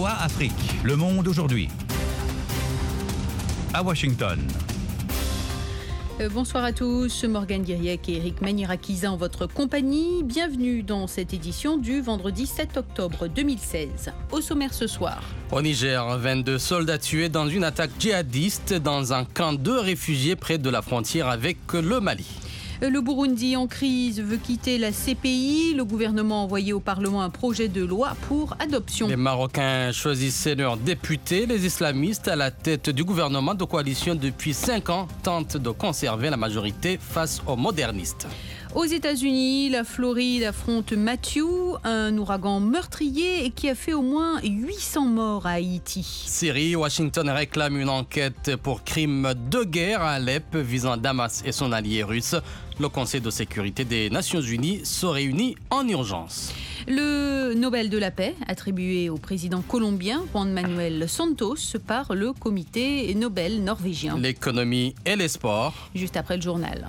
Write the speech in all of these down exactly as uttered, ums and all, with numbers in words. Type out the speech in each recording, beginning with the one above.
V O A Afrique, le monde aujourd'hui. À Washington. Euh, bonsoir à tous, Morgane Guiriec et Eric Manirakiza en votre compagnie. Bienvenue dans cette édition du vendredi sept octobre deux mille seize. Au sommaire ce soir. Au Niger, vingt-deux soldats tués dans une attaque djihadiste dans un camp de réfugiés près de la frontière avec le Mali. Le Burundi en crise veut quitter la C P I. Le gouvernement a envoyé au Parlement un projet de loi pour adoption. Les Marocains choisissaient leurs députés. Les islamistes à la tête du gouvernement de coalition depuis cinq ans tentent de conserver la majorité face aux modernistes. Aux États-Unis, la Floride affronte Matthew, un ouragan meurtrier qui a fait au moins huit cents morts à Haïti. Syrie, Washington réclame une enquête pour crimes de guerre à Alep visant Damas et son allié russe. Le Conseil de sécurité des Nations Unies se réunit en urgence. Le Nobel de la paix, attribué au président colombien Juan Manuel Santos par le comité Nobel norvégien. L'économie et les sports. Juste après le journal.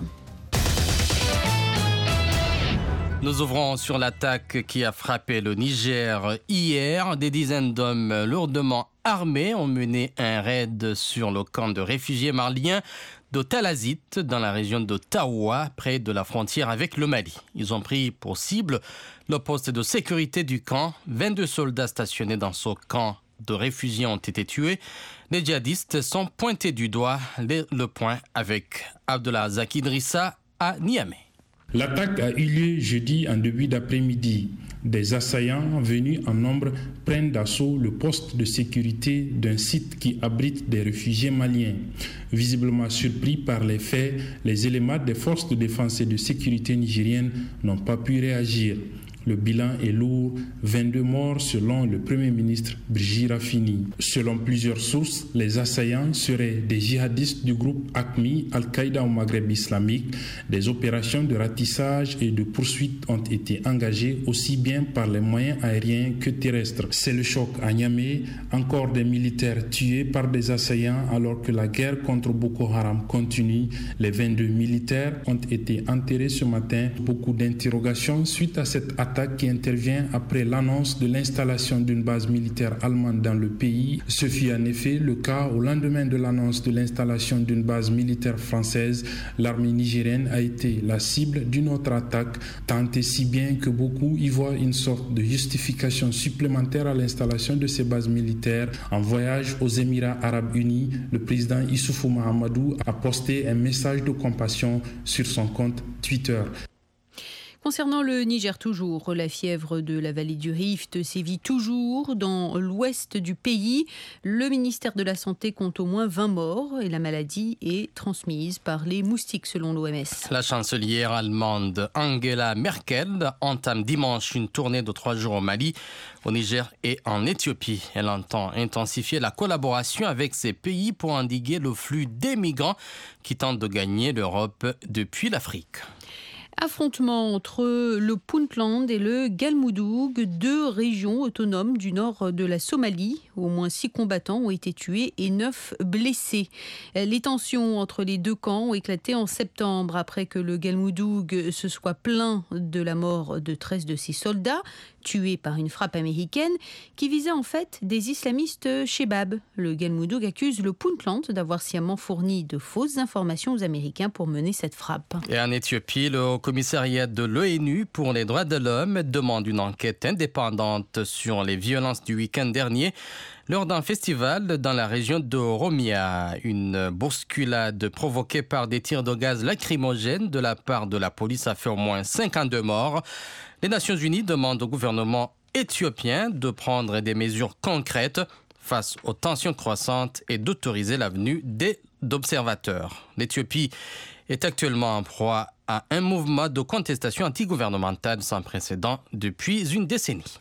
Nous ouvrons sur l'attaque qui a frappé le Niger hier. Des dizaines d'hommes lourdement armés ont mené un raid sur le camp de réfugiés maliens de Talazit dans la région de Taoua, près de la frontière avec le Mali. Ils ont pris pour cible le poste de sécurité du camp. vingt-deux soldats stationnés dans ce camp de réfugiés ont été tués. Les djihadistes sont pointés du doigt. Le point avec Abdelazak Idrissa à Niamey. L'attaque a eu lieu jeudi en début d'après-midi. Des assaillants venus en nombre prennent d'assaut le poste de sécurité d'un site qui abrite des réfugiés maliens. Visiblement surpris par les faits, les éléments des forces de défense et de sécurité nigériennes n'ont pas pu réagir. Le bilan est lourd, vingt-deux morts selon le Premier ministre Brigitte Raffini. Selon plusieurs sources, les assaillants seraient des djihadistes du groupe A Q M I, Al-Qaïda au Maghreb islamique. Des opérations de ratissage et de poursuite ont été engagées aussi bien par les moyens aériens que terrestres. C'est le choc à Niamey, encore des militaires tués par des assaillants alors que la guerre contre Boko Haram continue. Les vingt-deux militaires ont été enterrés ce matin. Beaucoup d'interrogations suite à cette attaque qui intervient après l'annonce de l'installation d'une base militaire allemande dans le pays. Ce fut en effet le cas au lendemain de l'annonce de l'installation d'une base militaire française. L'armée nigérienne a été la cible d'une autre attaque, tant et si bien que beaucoup y voient une sorte de justification supplémentaire à l'installation de ces bases militaires. En voyage aux Émirats arabes unis, le président Issoufou Mahamadou a posté un message de compassion sur son compte Twitter. Concernant le Niger toujours, la fièvre de la vallée du Rift sévit toujours dans l'ouest du pays. Le ministère de la Santé compte au moins vingt morts et la maladie est transmise par les moustiques selon l'O M S. La chancelière allemande Angela Merkel entame dimanche une tournée de trois jours au Mali, au Niger et en Éthiopie. Elle entend intensifier la collaboration avec ces pays pour endiguer le flux des migrants qui tentent de gagner l'Europe depuis l'Afrique. Affrontement entre le Puntland et le Galmudug, deux régions autonomes du nord de la Somalie. Au moins six combattants ont été tués et neuf blessés. Les tensions entre les deux camps ont éclaté en septembre après que le Galmudug se soit plaint de la mort de treize de ses soldats, tués par une frappe américaine qui visait en fait des islamistes Shebab. Le Galmudug accuse le Puntland d'avoir sciemment fourni de fausses informations aux Américains pour mener cette frappe. Et en Éthiopie, le commissariat de l'ONU pour les droits de l'homme demande une enquête indépendante sur les violences du week-end dernier lors d'un festival dans la région de Oromia. Une bousculade provoquée par des tirs de gaz lacrymogènes de la part de la police a fait au moins cinquante-deux morts. Les Nations Unies demandent au gouvernement éthiopien de prendre des mesures concrètes face aux tensions croissantes et d'autoriser la venue des observateurs. L'Éthiopie est actuellement en proie à un mouvement de contestation antigouvernementale sans précédent depuis une décennie.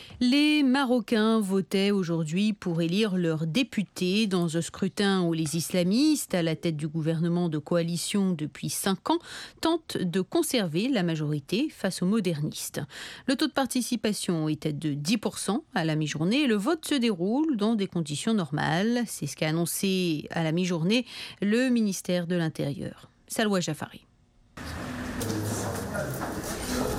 Les Marocains votaient aujourd'hui pour élire leurs députés dans un scrutin où les islamistes, à la tête du gouvernement de coalition depuis cinq ans, tentent de conserver la majorité face aux modernistes. Le taux de participation était de dix pour cent à la mi-journée et le vote se déroule dans des conditions normales. C'est ce qu'a annoncé à la mi-journée le ministère de l'Intérieur. Salwa Jafari.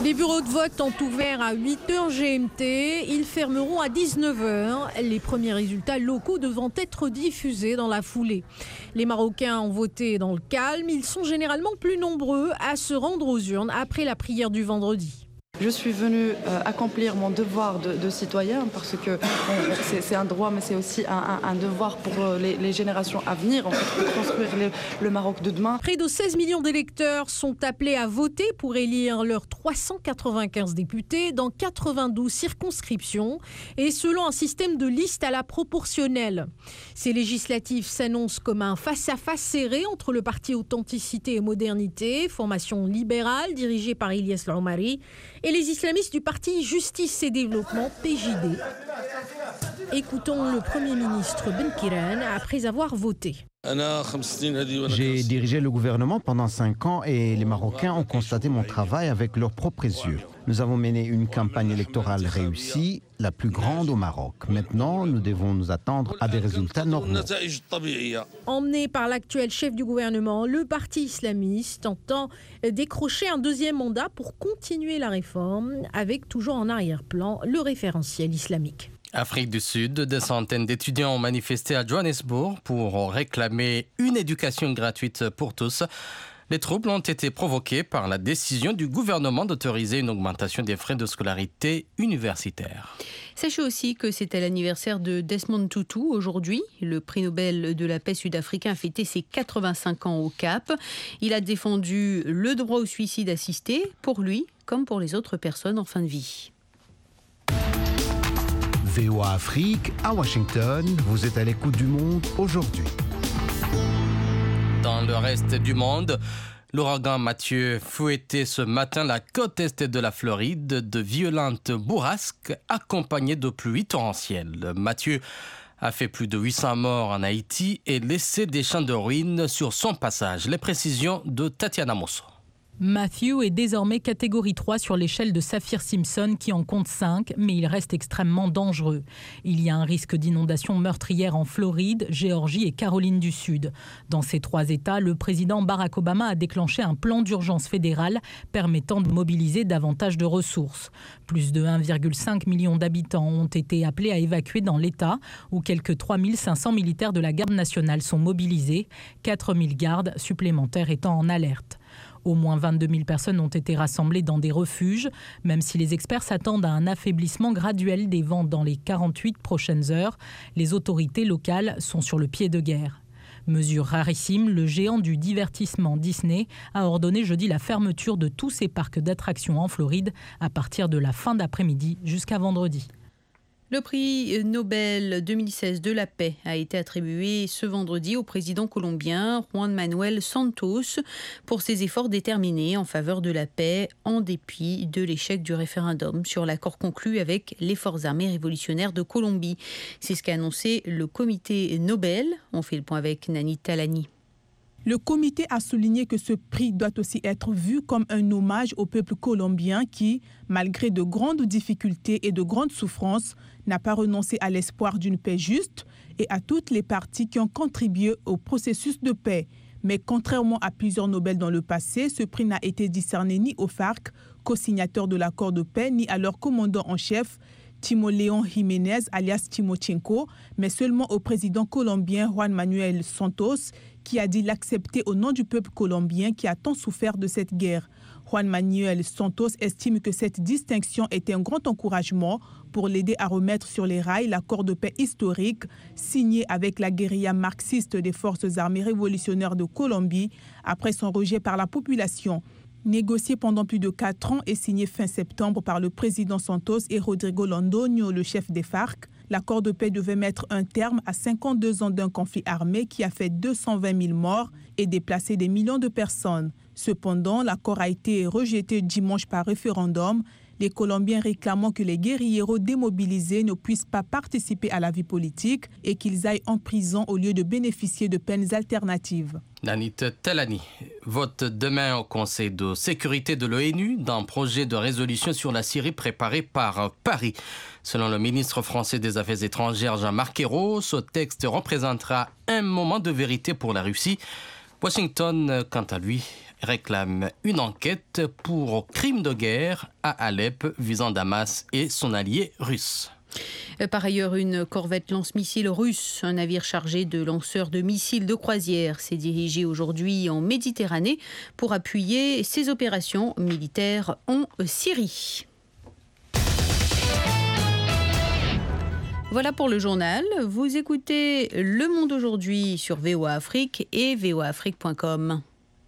Les bureaux de vote ont ouvert à huit heures G M T. Ils fermeront à dix-neuf heures. Les premiers résultats locaux devant être diffusés dans la foulée. Les Marocains ont voté dans le calme. Ils sont généralement plus nombreux à se rendre aux urnes après la prière du vendredi. Je suis venue euh, accomplir mon devoir de, de citoyen parce que bon, c'est, c'est un droit mais c'est aussi un, un, un devoir pour euh, les, les générations à venir en fait, pour construire le, le Maroc de demain. Près de seize millions d'électeurs sont appelés à voter pour élire leurs trois cent quatre-vingt-quinze députés dans quatre-vingt-douze circonscriptions et selon un système de liste à la proportionnelle. Ces législatives s'annoncent comme un face-à-face serré entre le parti Authenticité et Modernité, formation libérale dirigée par Ilyes Laoumari, et les islamistes du parti Justice et Développement, P J D. Écoutons le Premier ministre Ben Kiran après avoir voté. J'ai dirigé le gouvernement pendant cinq ans et les Marocains ont constaté mon travail avec leurs propres yeux. Nous avons mené une campagne électorale réussie, la plus grande au Maroc. Maintenant, nous devons nous attendre à des résultats normaux. Emmené par l'actuel chef du gouvernement, le parti islamiste entend décrocher un deuxième mandat pour continuer la réforme, avec toujours en arrière-plan le référentiel islamique. Afrique du Sud, des centaines d'étudiants ont manifesté à Johannesburg pour réclamer une éducation gratuite pour tous. Les troubles ont été provoqués par la décision du gouvernement d'autoriser une augmentation des frais de scolarité universitaire. Sachez aussi que c'était l'anniversaire de Desmond Tutu aujourd'hui. Le prix Nobel de la paix sud-africain a fêté ses quatre-vingt-cinq ans au Cap. Il a défendu le droit au suicide assisté pour lui comme pour les autres personnes en fin de vie. V O A Afrique, à Washington, vous êtes à l'écoute du monde aujourd'hui. Dans le reste du monde, l'ouragan Mathieu fouettait ce matin la côte est de la Floride de violentes bourrasques accompagnées de pluies torrentielles. Mathieu a fait plus de huit cents morts en Haïti et laissé des champs de ruines sur son passage. Les précisions de Tatiana Mosso. Matthew est désormais catégorie trois sur l'échelle de Saffir-Simpson qui en compte cinq, mais il reste extrêmement dangereux. Il y a un risque d'inondation meurtrière en Floride, Géorgie et Caroline du Sud. Dans ces trois États, le président Barack Obama a déclenché un plan d'urgence fédéral permettant de mobiliser davantage de ressources. Plus de un virgule cinq million d'habitants ont été appelés à évacuer dans l'État, où quelques trois mille cinq cents militaires de la garde nationale sont mobilisés, quatre mille gardes supplémentaires étant en alerte. Au moins vingt-deux mille personnes ont été rassemblées dans des refuges, même si les experts s'attendent à un affaiblissement graduel des vents dans les quarante-huit prochaines heures. Les autorités locales sont sur le pied de guerre. Mesure rarissime, le géant du divertissement Disney a ordonné jeudi la fermeture de tous ses parcs d'attractions en Floride à partir de la fin d'après-midi jusqu'à vendredi. Le prix Nobel deux mille seize de la paix a été attribué ce vendredi au président colombien Juan Manuel Santos pour ses efforts déterminés en faveur de la paix en dépit de l'échec du référendum sur l'accord conclu avec les forces armées révolutionnaires de Colombie. C'est ce qu'a annoncé le comité Nobel. On fait le point avec Nani Talani. Le comité a souligné que ce prix doit aussi être vu comme un hommage au peuple colombien qui, malgré de grandes difficultés et de grandes souffrances, n'a pas renoncé à l'espoir d'une paix juste et à toutes les parties qui ont contribué au processus de paix. Mais contrairement à plusieurs Nobel dans le passé, ce prix n'a été décerné ni aux FARC, co-signateurs de l'accord de paix, ni à leur commandant en chef, Timo León Jiménez, alias Timochenko, mais seulement au président colombien Juan Manuel Santos, qui a dit l'accepter au nom du peuple colombien qui a tant souffert de cette guerre. Juan Manuel Santos estime que cette distinction était un grand encouragement pour l'aider à remettre sur les rails l'accord de paix historique signé avec la guérilla marxiste des forces armées révolutionnaires de Colombie après son rejet par la population. Négocié pendant plus de quatre ans et signé fin septembre par le président Santos et Rodrigo Londoño, le chef des FARC, l'accord de paix devait mettre un terme à cinquante-deux ans d'un conflit armé qui a fait deux cent vingt mille morts et déplacé des millions de personnes. Cependant, l'accord a été rejeté dimanche par référendum, les Colombiens réclamant que les guérilleros démobilisés ne puissent pas participer à la vie politique et qu'ils aillent en prison au lieu de bénéficier de peines alternatives. Nanit Talani vote demain au Conseil de sécurité de l'ONU d'un projet de résolution sur la Syrie préparé par Paris. Selon le ministre français des Affaires étrangères Jean-Marc Ayrault, ce texte représentera un moment de vérité pour la Russie. Washington, quant à lui, réclame une enquête pour crime de guerre à Alep visant Damas et son allié russe. Par ailleurs, une corvette lance-missiles russe, un navire chargé de lanceurs de missiles de croisière, s'est dirigé aujourd'hui en Méditerranée pour appuyer ses opérations militaires en Syrie. Voilà pour le journal. Vous écoutez Le Monde aujourd'hui sur V O A Afrique et v o a afrique point com.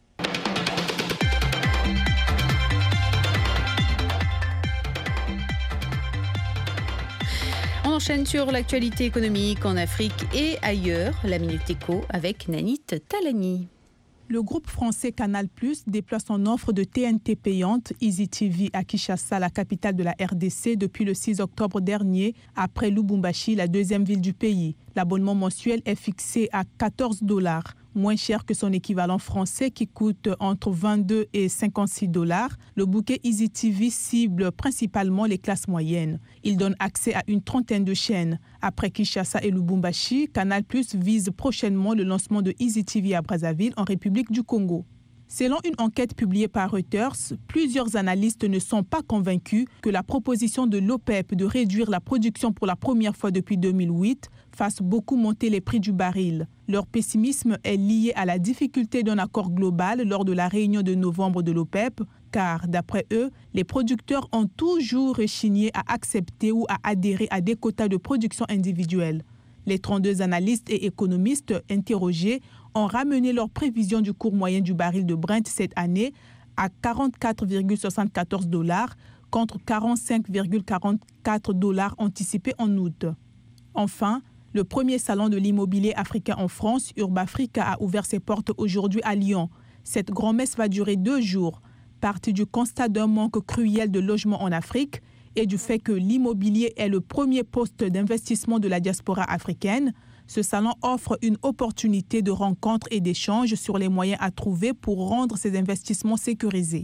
On enchaîne sur l'actualité économique en Afrique et ailleurs. La Minute Éco avec Nanit Talani. Le groupe français Canal plus, déploie son offre de T N T payante Easy T V à Kinshasa, la capitale de la R D C, depuis le six octobre dernier, après Lubumbashi, la deuxième ville du pays. L'abonnement mensuel est fixé à quatorze dollars, moins cher que son équivalent français qui coûte entre vingt-deux et cinquante-six dollars. Le bouquet Easy T V cible principalement les classes moyennes. Il donne accès à une trentaine de chaînes. Après Kinshasa et Lubumbashi, Canal plus vise prochainement le lancement de Easy T V à Brazzaville, en République du Congo. Selon une enquête publiée par Reuters, plusieurs analystes ne sont pas convaincus que la proposition de l'OPEP de réduire la production pour la première fois depuis deux mille huit fasse beaucoup monter les prix du baril. Leur pessimisme est lié à la difficulté d'un accord global lors de la réunion de novembre de l'OPEP, car d'après eux, les producteurs ont toujours rechigné à accepter ou à adhérer à des quotas de production individuels. Les trente-deux analystes et économistes interrogés ont ramené leur prévision du cours moyen du baril de Brent cette année à quarante-quatre virgule soixante-quatorze dollars contre quarante-cinq virgule quarante-quatre dollars anticipés en août. Enfin, le premier salon de l'immobilier africain en France, Urbafrica, a ouvert ses portes aujourd'hui à Lyon. Cette grand-messe va durer deux jours, partie du constat d'un manque cruel de logements en Afrique et du fait que l'immobilier est le premier poste d'investissement de la diaspora africaine. Ce salon offre une opportunité de rencontre et d'échange sur les moyens à trouver pour rendre ces investissements sécurisés.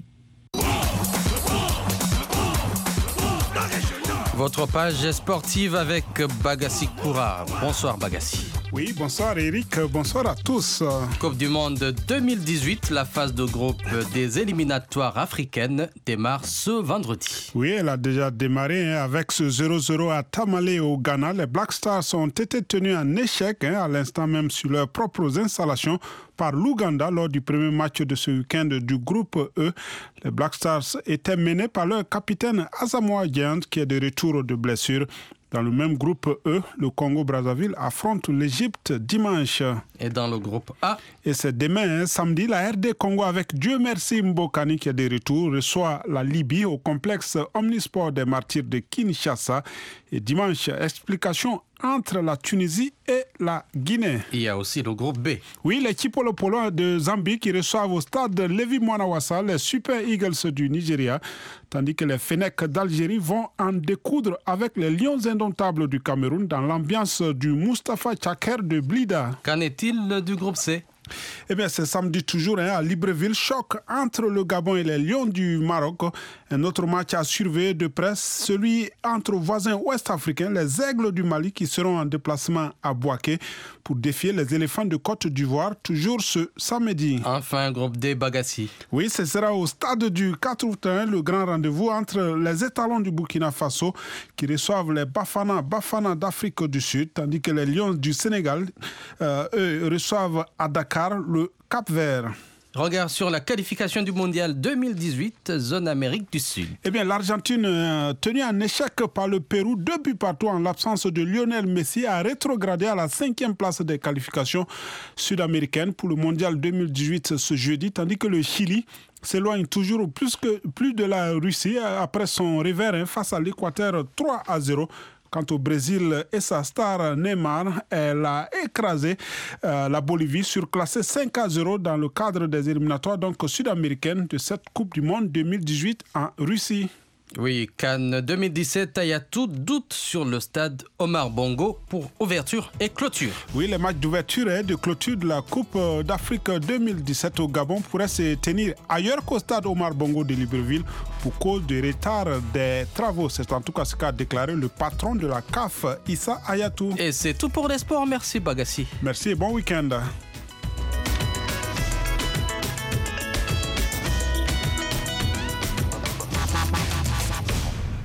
Votre page sportive avec Bagassi Koura. Bonsoir Bagassi. Oui, bonsoir Eric, bonsoir à tous. Coupe du Monde deux mille dix-huit, la phase de groupe des éliminatoires africaines démarre ce vendredi. Oui, elle a déjà démarré hein, avec ce zéro zéro à Tamale au Ghana. Les Black Stars ont été tenus en échec hein, à l'instant même sur leurs propres installations par l'Ouganda lors du premier match de ce week-end du groupe E. Les Black Stars étaient menés par leur capitaine Asamoah Gyan qui est de retour de blessure. Dans le même groupe E, le Congo-Brazzaville affronte l'Égypte dimanche. Et dans le groupe A? Et c'est demain, hein, samedi, la R D Congo avec Dieu merci Mbokani qui est de retour reçoit la Libye au complexe Omnisport des Martyrs de Kinshasa. Et dimanche, explication entre la Tunisie et la Guinée. Il y a aussi le groupe B. Oui, l'équipe Polo Polo de Zambie qui reçoivent au stade Levi Mwanawasa les Super Eagles du Nigeria, tandis que les Fennecs d'Algérie vont en découdre avec les Lions indomptables du Cameroun dans l'ambiance du Mustapha Tchaker de Blida. Qu'en est-il du groupe C? Eh bien, c'est samedi toujours hein, à Libreville, choc entre le Gabon et les Lions du Maroc. Un autre match à surveiller de près, celui entre voisins ouest-africains, les Aigles du Mali qui seront en déplacement à Bouaké pour défier les éléphants de Côte d'Ivoire, toujours ce samedi. Enfin, groupe D, Bagassi. Oui, ce sera au stade du quatre août, hein, le grand rendez-vous entre les étalons du Burkina Faso qui reçoivent les Bafana, Bafana d'Afrique du Sud, tandis que les Lions du Sénégal, euh, eux, reçoivent à Dakar le Cap-Vert. Regard sur la qualification du mondial deux mille dix-huit, zone Amérique du Sud. Eh bien, l'Argentine, euh, tenue en échec par le Pérou, deux buts partout en l'absence de Lionel Messi, a rétrogradé à la cinquième place des qualifications sud-américaines pour le mondial deux mille dix-huit ce jeudi, tandis que le Chili s'éloigne toujours plus, que, plus de la Russie après son revers hein, face à l'Équateur trois à zéro. Quant au Brésil et sa star Neymar, elle a écrasé euh, la Bolivie, surclassée cinq à zéro dans le cadre des éliminatoires donc sud-américaines de cette Coupe du Monde deux mille dix-huit en Russie. Oui, Cannes deux mille dix-sept, il y a tout doute sur le stade Omar Bongo pour ouverture et clôture. Oui, les matchs d'ouverture et de clôture de la Coupe d'Afrique deux mille dix-sept au Gabon pourraient se tenir ailleurs qu'au stade Omar Bongo de Libreville pour cause du retard des travaux. C'est en tout cas ce qu'a déclaré le patron de la C A F, Issa Hayatou. Et c'est tout pour les sports. Merci Bagassi. Merci et bon week-end.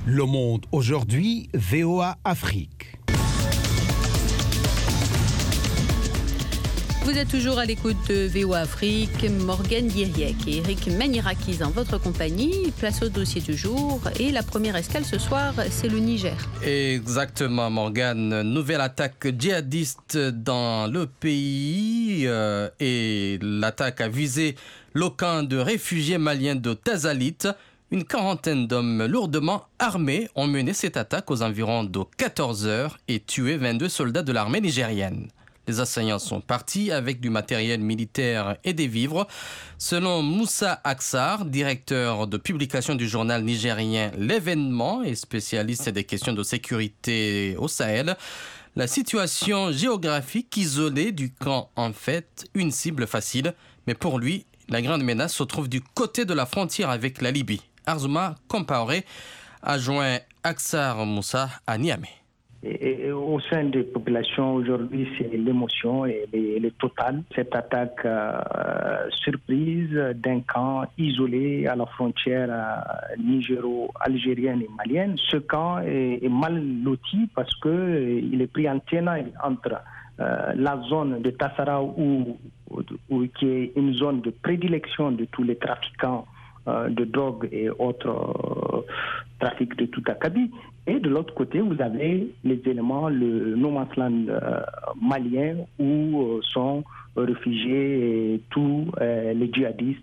Le Monde aujourd'hui, V O A Afrique. Vous êtes toujours à l'écoute de V O A Afrique, Morgane Diriec et Eric Manirakis en votre compagnie. Place au dossier du jour et la première escale ce soir, c'est le Niger. Exactement, Morgane. Nouvelle attaque djihadiste dans le pays euh, et l'attaque a visé le camp de réfugiés maliens de Tazalit. Une quarantaine d'hommes lourdement armés ont mené cette attaque aux environs de quatorze heures et tué vingt-deux soldats de l'armée nigérienne. Les assaillants sont partis avec du matériel militaire et des vivres. Selon Moussa Aksar, directeur de publication du journal nigérien L'événement et spécialiste des questions de sécurité au Sahel, la situation géographique isolée du camp en fait une cible facile. Mais pour lui, la grande menace se trouve du côté de la frontière avec la Libye. Arzouma Compaoré a joint Aksar Moussa à Niamey. Et au sein des populations, aujourd'hui, c'est l'émotion et le total. Cette attaque euh, surprise d'un camp isolé à la frontière euh, nigéro-algérienne et malienne. Ce camp est, est mal loti parce qu'il euh, est pris en tenaille entre euh, la zone de Tassara, où, où, qui est une zone de prédilection de tous les trafiquants euh, de drogue et autres euh, trafics de tout acabit. Et de l'autre côté, vous avez les éléments, le no man's land euh, malien, où euh, sont réfugiés et tous euh, les djihadistes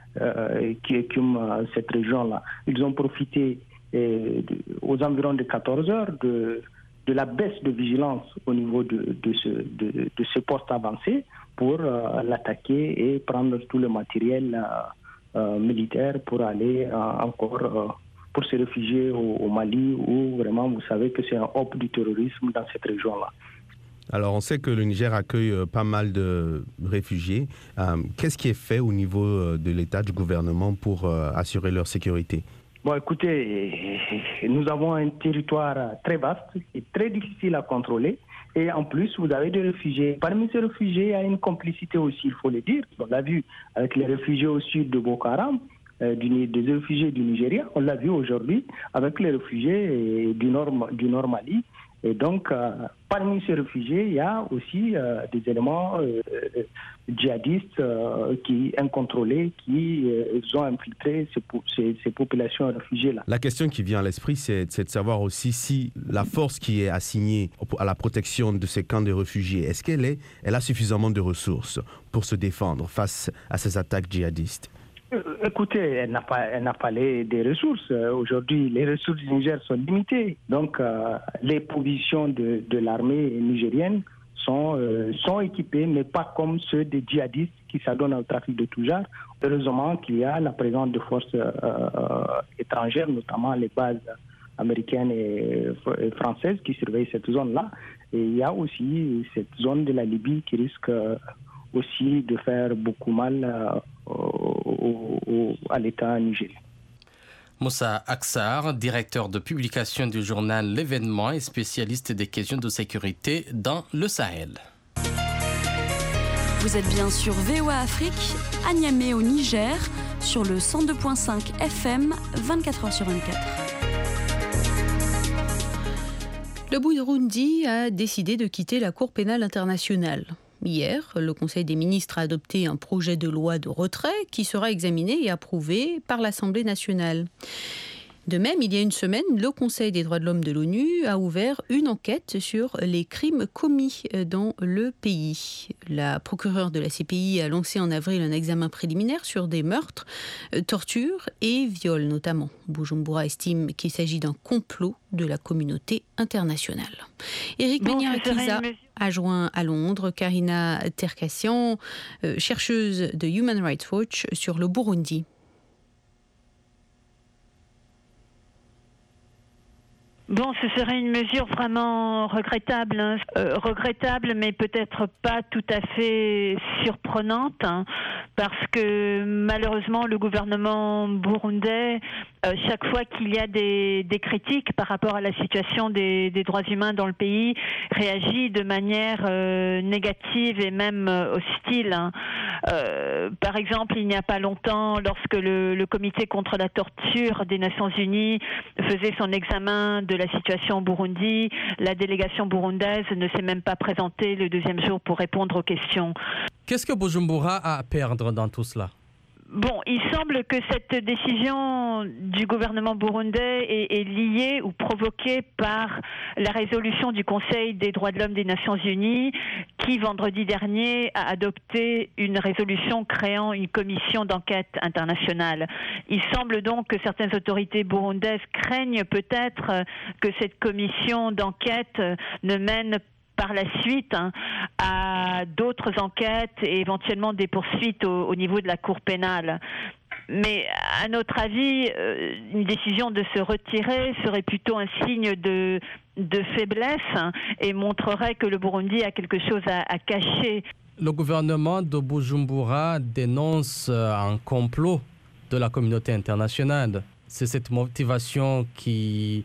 euh, qui occupent euh, cette région-là. Ils ont profité euh, de, aux environs de quatorze heures de, de la baisse de vigilance au niveau de, de, ce, de, de ce poste avancé pour euh, l'attaquer et prendre tout le matériel euh, euh, militaire pour aller euh, encore... Euh, pour se réfugier au, au Mali, où vraiment vous savez que c'est un hub du terrorisme dans cette région-là. Alors on sait que le Niger accueille euh, pas mal de réfugiés. Euh, qu'est-ce qui est fait au niveau euh, de l'État, du gouvernement pour euh, assurer leur sécurité? Bon, écoutez, nous avons un territoire très vaste et très difficile à contrôler. Et en plus, vous avez des réfugiés. Parmi ces réfugiés, il y a une complicité aussi, il faut le dire. On l'a vu avec les réfugiés au sud de Boko Haram, Du, des réfugiés du Nigeria, on l'a vu aujourd'hui avec les réfugiés du nord, du nord Mali. Et donc, euh, parmi ces réfugiés, il y a aussi euh, des éléments euh, djihadistes euh, qui, incontrôlés qui euh, ont infiltré ces, ces, ces populations réfugiées-là. La question qui vient à l'esprit, c'est, c'est de savoir aussi si la force qui est assignée à la protection de ces camps de réfugiés, est-ce qu'elle est, elle a suffisamment de ressources pour se défendre face à ces attaques djihadistes? Écoutez, elle n'a pas, elle n'a pas les, des ressources. Aujourd'hui, les ressources du Niger sont limitées. Donc, euh, les provisions de, de l'armée nigérienne sont, euh, sont équipées, mais pas comme ceux des djihadistes qui s'adonnent au trafic de tout genre. Heureusement qu'il y a la présence de forces euh, étrangères, notamment les bases américaines et, et françaises qui surveillent cette zone-là. Et il y a aussi cette zone de la Libye qui risque euh, aussi de faire beaucoup mal euh, au, au, à l'État nigérien. Moussa Aksar, directeur de publication du journal L'événement et spécialiste des questions de sécurité dans le Sahel. Vous êtes bien sur V O A Afrique, à Niamey au Niger, sur le cent deux virgule cinq F M, vingt-quatre heures sur vingt-quatre. Le Burundi a décidé de quitter la Cour pénale internationale. Hier, le Conseil des ministres a adopté un projet de loi de retrait qui sera examiné et approuvé par l'Assemblée nationale. De même, il y a une semaine, le Conseil des droits de l'homme de l'ONU a ouvert une enquête sur les crimes commis dans le pays. La procureure de la C P I a lancé en avril un examen préliminaire sur des meurtres, tortures et viols notamment. Bujumbura estime qu'il s'agit d'un complot de la communauté internationale. Eric bon, Maniarakiza a joint à Londres Karina Terkassian, euh, chercheuse de Human Rights Watch sur le Burundi. Bon, ce serait une mesure vraiment regrettable, hein. euh, regrettable, mais peut-être pas tout à fait surprenante, hein, parce que malheureusement le gouvernement burundais euh, chaque fois qu'il y a des, des critiques par rapport à la situation des, des droits humains dans le pays, réagit de manière euh, négative et même euh, hostile. Hein. Euh, par exemple, il n'y a pas longtemps, lorsque le, le comité contre la torture des Nations Unies faisait son examen de la situation au Burundi, la délégation burundaise ne s'est même pas présentée le deuxième jour pour répondre aux questions. Qu'est-ce que Bujumbura a à perdre dans tout cela ? Bon, il semble que cette décision du gouvernement burundais est, est liée ou provoquée par la résolution du Conseil des droits de l'homme des Nations Unies qui, vendredi dernier, a adopté une résolution créant une commission d'enquête internationale. Il semble donc que certaines autorités burundaises craignent peut-être que cette commission d'enquête ne mène par la suite hein, à d'autres enquêtes et éventuellement des poursuites au, au niveau de la Cour pénale. Mais à notre avis, euh, une décision de se retirer serait plutôt un signe de, de faiblesse hein, et montrerait que le Burundi a quelque chose à, à cacher. Le gouvernement de Bujumbura dénonce un complot de la communauté internationale. C'est cette motivation qui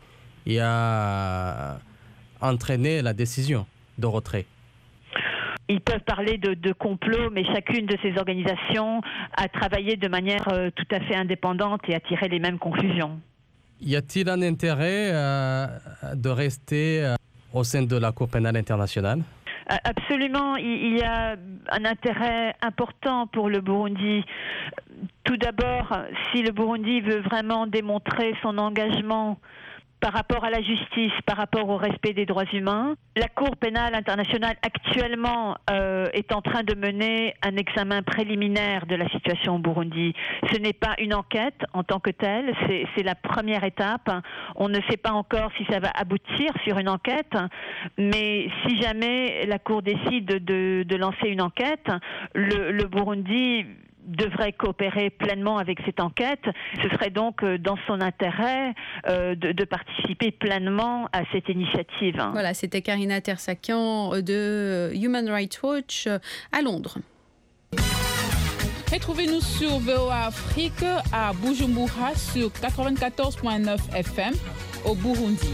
a entraîné la décision de retrait. Ils peuvent parler de, de complot, mais chacune de ces organisations a travaillé de manière euh, tout à fait indépendante et a tiré les mêmes conclusions. Y a-t-il un intérêt euh, de rester euh, au sein de la Cour pénale internationale ? Absolument, il y a un intérêt important pour le Burundi. Tout d'abord, si le Burundi veut vraiment démontrer son engagement par rapport à la justice, par rapport au respect des droits humains. La Cour pénale internationale actuellement euh, est en train de mener un examen préliminaire de la situation au Burundi. Ce n'est pas une enquête en tant que telle, c'est, c'est la première étape. On ne sait pas encore si ça va aboutir sur une enquête, mais si jamais la Cour décide de, de lancer une enquête, le, le Burundi devrait coopérer pleinement avec cette enquête. Ce serait donc dans son intérêt euh, de, de participer pleinement à cette initiative. Voilà, c'était Karina Tersakian de Human Rights Watch à Londres. Retrouvez-nous sur V O A Afrique à Bujumbura sur quatre-vingt-quatorze virgule neuf F M au Burundi.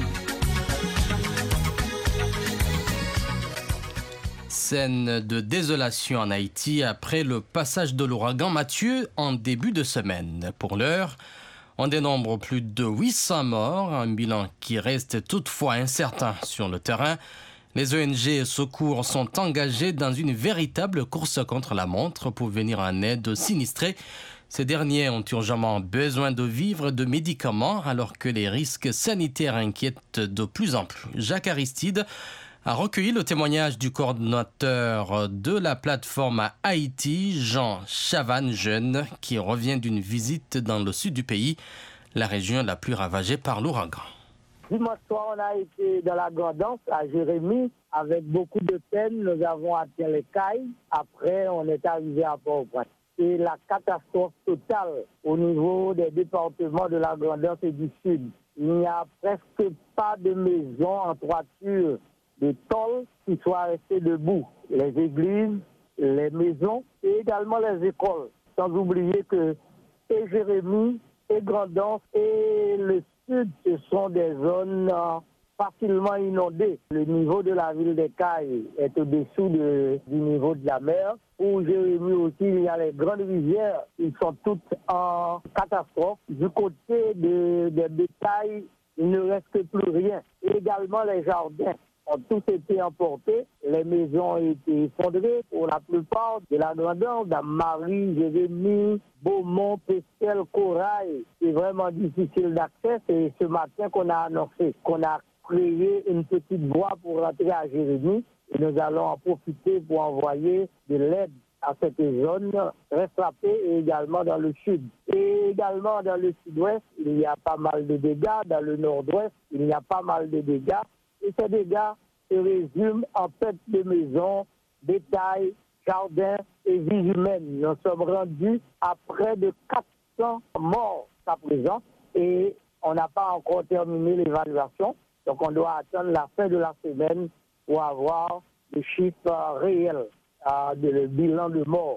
Scène de désolation en Haïti après le passage de l'ouragan Mathieu en début de semaine. Pour l'heure, on dénombre plus de huit cents morts, un bilan qui reste toutefois incertain sur le terrain. Les O N G et secours sont engagés dans une véritable course contre la montre pour venir en aide aux sinistrés. Ces derniers ont urgemment besoin de vivres, de médicaments, alors que les risques sanitaires inquiètent de plus en plus. Jacques Aristide a recueilli le témoignage du coordonnateur de la plateforme à Haïti, Jean Chavannes Jeune, qui revient d'une visite dans le sud du pays, la région la plus ravagée par l'ouragan. Dimanche soir, on a été dans la Grandance à Jérémie. Avec beaucoup de peine, nous avons atteint les cailles. Après, on est arrivé à Port-au-Prince. C'est la catastrophe totale au niveau des départements de la Grandance et du Sud. Il n'y a presque pas de maisons en toiture de tôles qui soient restées debout. Les églises, les maisons et également les écoles. Sans oublier que et Jérémie, et Grandance et le Sud, ce sont des zones facilement inondées. Le niveau de la ville des Cailles est au-dessous de, du niveau de la mer. Pour Jérémie aussi, il y a les grandes rivières. Ils sont toutes en catastrophe. Du côté de, des bétails, il ne reste plus rien. Et également les jardins ont tous été emportés. Les maisons ont été effondrées pour la plupart de la grandeur. Dame-Marie, Jérémie, Beaumont, Pestel, Corail. C'est vraiment difficile d'accès. C'est ce matin qu'on a annoncé qu'on a créé une petite voie pour rentrer à Jérémie. Et nous allons en profiter pour envoyer de l'aide à cette zone rattrapée et également dans le sud. Et également dans le sud-ouest, il y a pas mal de dégâts. Dans le nord-ouest, il y a pas mal de dégâts. Et ces dégâts se résument en perte de maisons, bétail, jardins et vies humaines. Nous sommes rendus à près de quatre cents morts à présent et on n'a pas encore terminé l'évaluation. Donc on doit attendre la fin de la semaine pour avoir le chiffre réel euh, de le bilan de morts.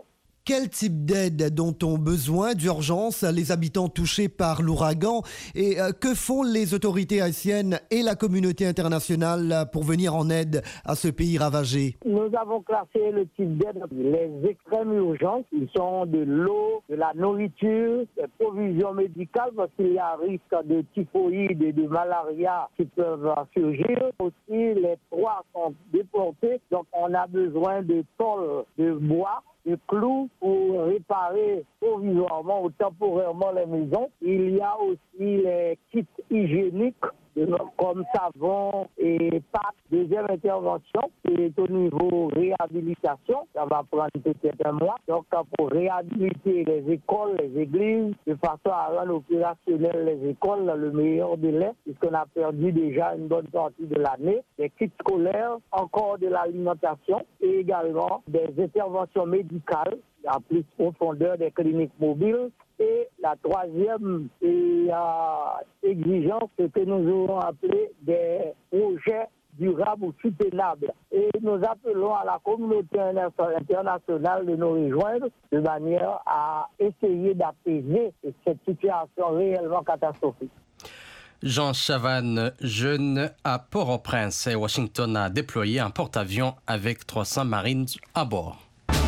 Quel type d'aide dont ont besoin d'urgence les habitants touchés par l'ouragan et que font les autorités haïtiennes et la communauté internationale pour venir en aide à ce pays ravagé? Nous avons classé le type d'aide, les extrêmes urgences, ils sont de l'eau, de la nourriture, des provisions médicales parce qu'il y a un risque de typhoïde et de malaria qui peuvent surgir. Aussi, les proies sont déportées, donc on a besoin de tôles, de bois, de clous pour réparer provisoirement ou temporairement les maisons. Il y a aussi les kits hygiéniques comme savon et pâte. Deuxième intervention, c'est au niveau réhabilitation. Ça va prendre peut-être un mois. Donc, pour réhabiliter les écoles, les églises, de façon à rendre opérationnelles les écoles, le meilleur délai, puisqu'on a perdu déjà une bonne partie de l'année. Les kits scolaires, encore de l'alimentation et également des interventions médicales à plus profondeur des cliniques mobiles. Et la troisième et, euh, exigence, c'est que nous aurons appelé des projets durables ou soutenables. Et nous appelons à la communauté internationale de nous rejoindre de manière à essayer d'apaiser cette situation réellement catastrophique. Jean Chavannes, jeune à Port-au-Prince et Washington, a déployé un porte-avions avec trois cents Marines à bord.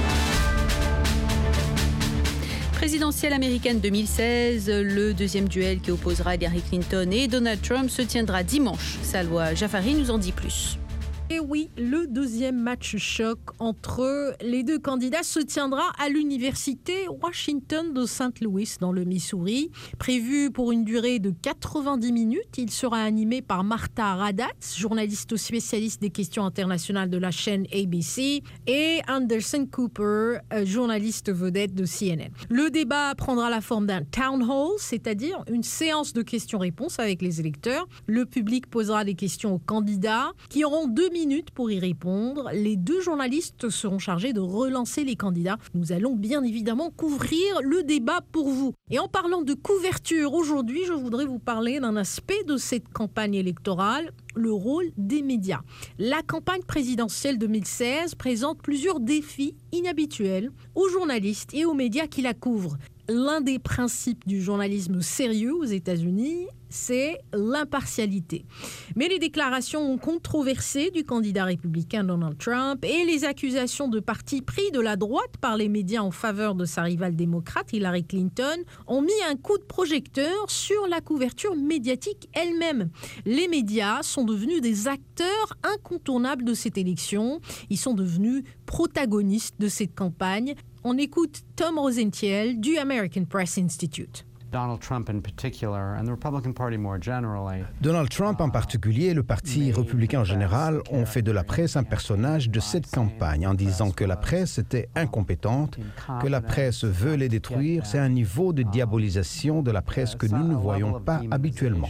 Présidentielle américaine deux mille seize, le deuxième duel qui opposera Hillary Clinton et Donald Trump se tiendra dimanche. Salwa Jafari nous en dit plus. Et oui, le deuxième match choc entre les deux candidats se tiendra à l'université Washington de Saint Louis dans le Missouri. Prévu pour une durée de quatre-vingt-dix minutes, il sera animé par Martha Raddatz, journaliste spécialiste des questions internationales de la chaîne A B C, et Anderson Cooper, journaliste vedette de C N N. Le débat prendra la forme d'un town hall, c'est-à-dire une séance de questions-réponses avec les électeurs. Le public posera des questions aux candidats qui auront deux minutes pour y répondre. Les deux journalistes seront chargés de relancer les candidats. Nous allons bien évidemment couvrir le débat pour vous. Et en parlant de couverture, aujourd'hui, je voudrais vous parler d'un aspect de cette campagne électorale, le rôle des médias. La campagne présidentielle deux mille seize présente plusieurs défis inhabituels aux journalistes et aux médias qui la couvrent. L'un des principes du journalisme sérieux aux États-Unis, c'est l'impartialité. Mais les déclarations controversées du candidat républicain Donald Trump et les accusations de parti pris de la droite par les médias en faveur de sa rivale démocrate Hillary Clinton ont mis un coup de projecteur sur la couverture médiatique elle-même. Les médias sont devenus des acteurs incontournables de cette élection. Ils sont devenus protagonistes de cette campagne. On écoute Tom Rosentiel du American Press Institute. Donald Trump in particular and the Republican Party more generally. Donald Trump en particulier et le Parti républicain en général ont fait de la presse un personnage de cette campagne en disant que la presse était incompétente, que la presse veut les détruire. C'est un niveau de diabolisation de la presse que nous ne voyons pas habituellement.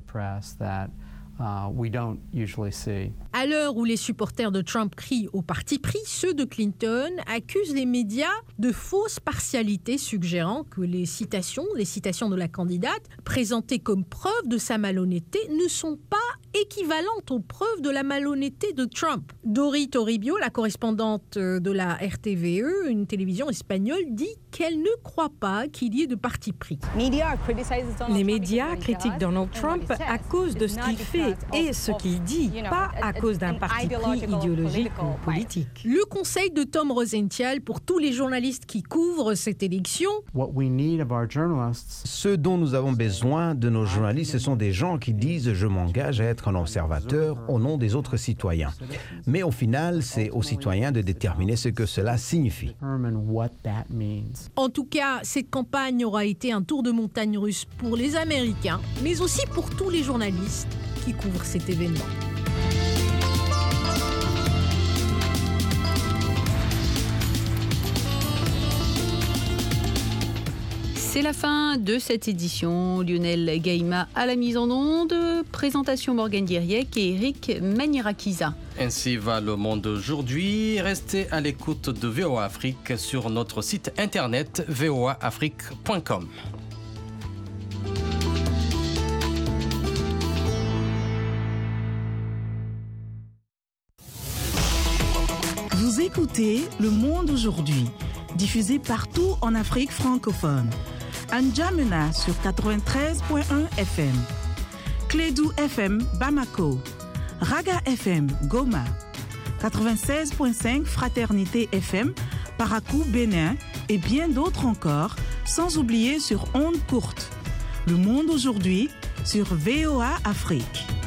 Uh, we don't usually see. À l'heure où les supporters de Trump crient au parti pris, ceux de Clinton accusent les médias de fausse partialité, suggérant que les citations, les citations de la candidate, présentées comme preuve de sa malhonnêteté, ne sont pas équivalentes aux preuves de la malhonnêteté de Trump. Dori Toribio, la correspondante de la R T V E, une télévision espagnole, dit qu'elle ne croit pas qu'il y ait de parti pris. Les médias critiquent Donald Trump à cause de ce qu'il fait et ce qu'il dit, pas à cause d'un parti pris idéologique ou politique. Le conseil de Tom Rosentiel pour tous les journalistes qui couvrent cette élection. Ce dont nous avons besoin de nos journalistes, ce sont des gens qui disent « je m'engage à être un observateur au nom des autres citoyens ». Mais au final, c'est aux citoyens de déterminer ce que cela signifie. En tout cas, cette campagne aura été un tour de montagne russe pour les Américains, mais aussi pour tous les journalistes qui couvrent cet événement. C'est la fin de cette édition. Lionel Gaïma à la mise en onde, présentation Morgane Guiriec et Eric Manirakiza. Ainsi va le monde aujourd'hui. Restez à l'écoute de V O A Afrique sur notre site internet v o a afrique point com. Vous écoutez Le Monde aujourd'hui. diffusée partout en Afrique francophone. N'Djamena sur quatre-vingt-treize virgule un F M. Clédou F M Bamako. Raga F M Goma. quatre-vingt-seize virgule cinq Fraternité F M Parakou Bénin et bien d'autres encore, sans oublier sur ondes courtes. Le monde aujourd'hui sur V O A Afrique.